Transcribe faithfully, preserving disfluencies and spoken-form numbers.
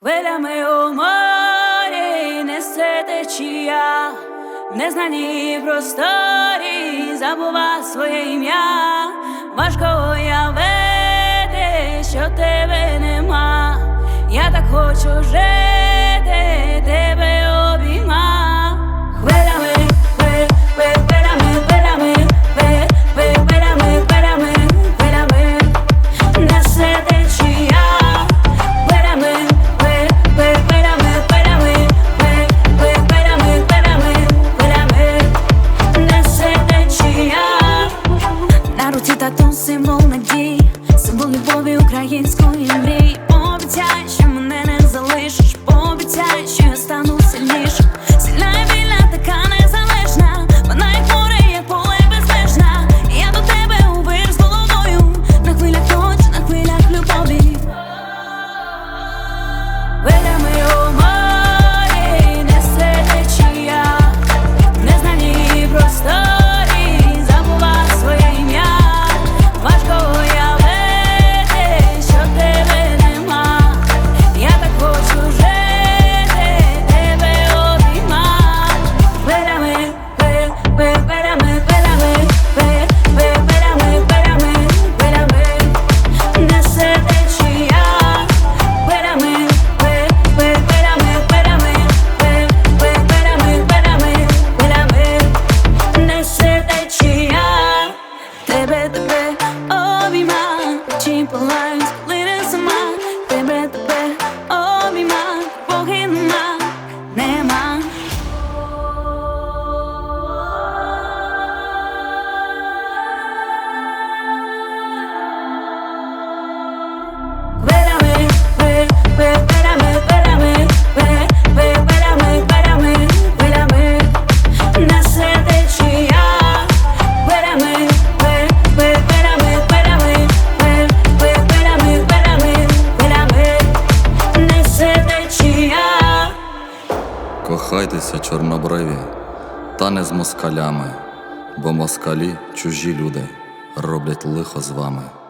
Хвилями у морі несе течія, в незнаній просторі забува своє ім'я. Важко уявити, що тебе нема. Я так хочу жити, тебе обійма. Хвилями, хвилями, хвилями, хвилями, хвилями, хвилями, хвилями несе течія. Хвилями, хвилями, хвилями, хвилями, хвилями, хвилями несе течія. На руці тату символ надії, символ любові української мрії. Пообіцяй, що мене не залишиш, пообіцяй, що я стану сильнішим. Сильна і вільна, така незалежна, вона як море, як поле безмежна. Я до тебе у вир з головою, на хвилях ночі, на хвилях любові. Хвилями у морі несе течія, в незнаній просторі забува своє ім'я. Важко уявити, що тебе нема. Я так хочу жити, тебе обійма. Хвилями, хвилями, хвилями, хвилями, хвилями, хвилями несе течія. Хвилями, хвилями, хвилями, хвилями, хвилями, хвилями несе течія. Тебе, тебе обійма, чим палають хвилини сама. Тебе, тебе обійма, поки нема, нема. Хвилями, хвилями, хвилями, хвилями, хвилями, хвилями несе течія. Хвилями, хвилями, хвилями, хвилями, хвилями, хвилями несе течія. Кохайтеся, чорнобриві, та не з москалями, бо москалі чужі люди роблять лихо з вами.